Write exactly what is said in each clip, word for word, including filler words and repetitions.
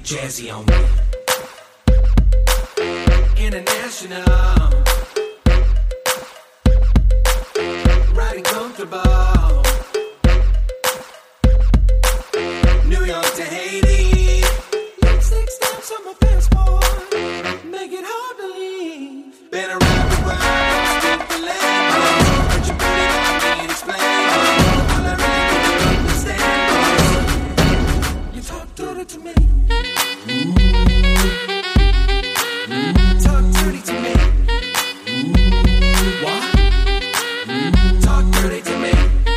Jazzy on me. International. Riding comfortable. New York to Haiti. Lipstick stamps on my passport. Make it hard to leave. Been around the world, speak the language. But you put it on me and explain. All I really do understand. You talk dirty to me. Talk dirty to me. What? Talk dirty to me.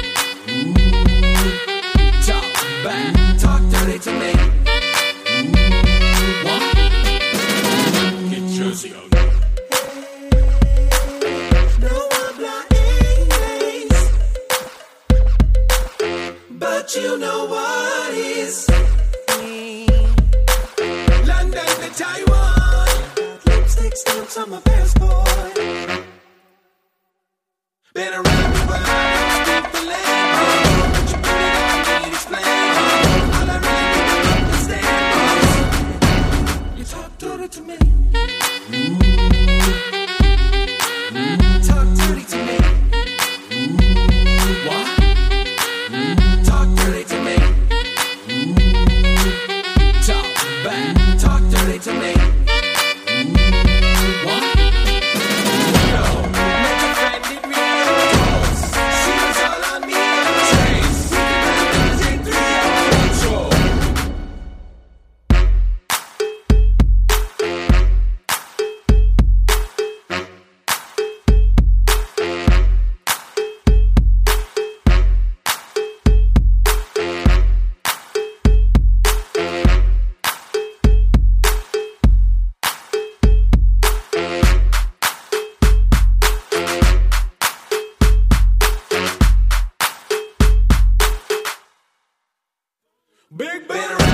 Talk back. Talk dirty to me. What? Get Jersey on. No habla English, but you know what is. London to Taiwan. Lipstick stamps on my passport. Been around the world, speak the language. But you put it on me and explain. All I really do understand is you talk dirty to me. Talk dirty to me. What? Talk dirty to me. Talk back. Talk dirty to me. What? Yo, make a friend in me. She was all on me. Trace. We can run the take three on one show. Big Ben.